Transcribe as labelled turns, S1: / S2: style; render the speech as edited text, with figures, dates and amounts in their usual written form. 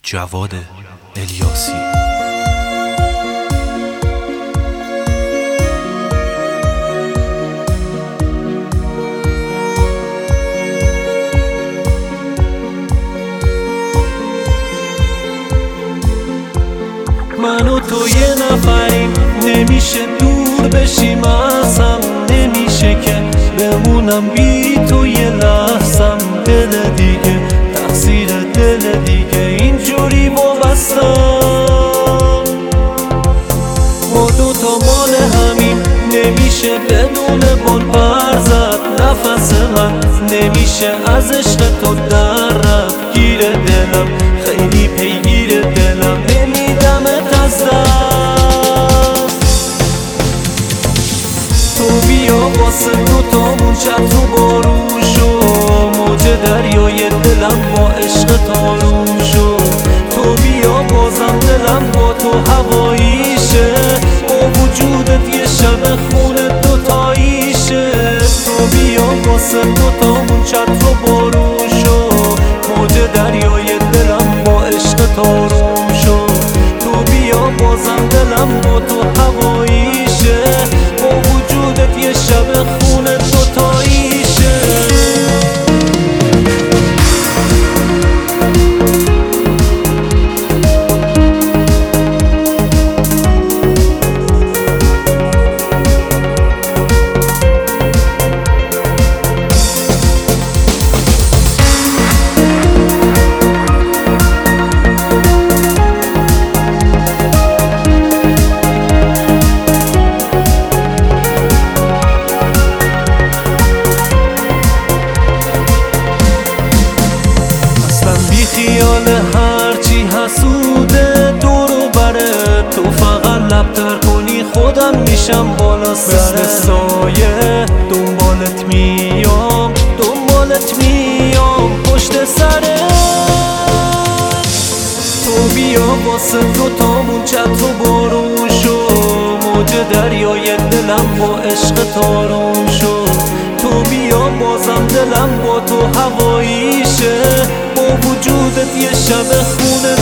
S1: جواد الیاسی.
S2: من و تو یه نفریم، نمیشه دور بشیم از هم، نمیشه که بمونم بی تو یه لحظم. دل دیگه تقصیر دل دیگه اینجوری وابستم. ما دوتا مال همیم، نمیشه بدون بال پر زد. نفس من نمیشه از عشق تو در رفت. گیر دلم خیلی پیگیر دلم، نمیدمت از دست. تو بیا واسه دوتامون چتر و بارون شو، موج دریای دلم با عشق تارون شو. تو بیا بازم دلم با تو هواییشه، با وجودت یه شب خونه دوتاییشه. تو بیا واسه دوتامون چتر و بارون شو، موج دریای دلم با عشق تارون شو. تو بیا بازم دلم با تو هواییشه، با وجودت یه شب خونه دوتاییشه. خیال هرچی حسوده دورو بره، تو فقط لب تر کنی خودم میشم بالا سره. مثل سایه دنبالت میام، دنبالت میام پشت سره. تو بیا واسه دوتامون چتر و بارون شو، موج دریای دلم با عشق تارون شو. تو بیا بازم دلم با تو هواییشه، با وجودت یه شب خونه